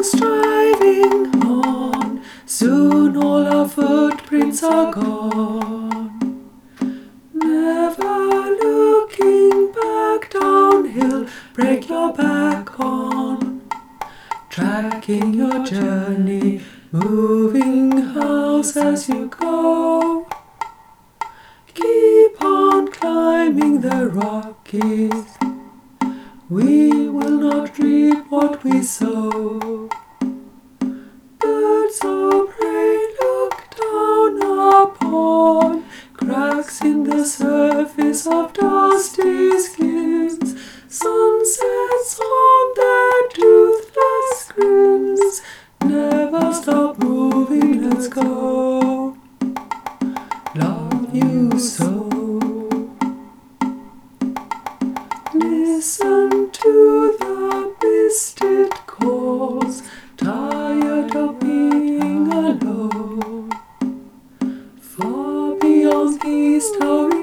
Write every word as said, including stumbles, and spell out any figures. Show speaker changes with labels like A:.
A: striving on, soon all our footprints are gone. Never looking back downhill, break your back on. Tracking your journey, moving house as you go. Keep on climbing the Rockies, we will not reap what we sow. Birds of prey look down upon cracks in the surface of dusty skins. Sunsets on their toothless grins. Never stop moving, let's go. Love you so. Listen to the misted calls, tired of being alone. Far beyond these towering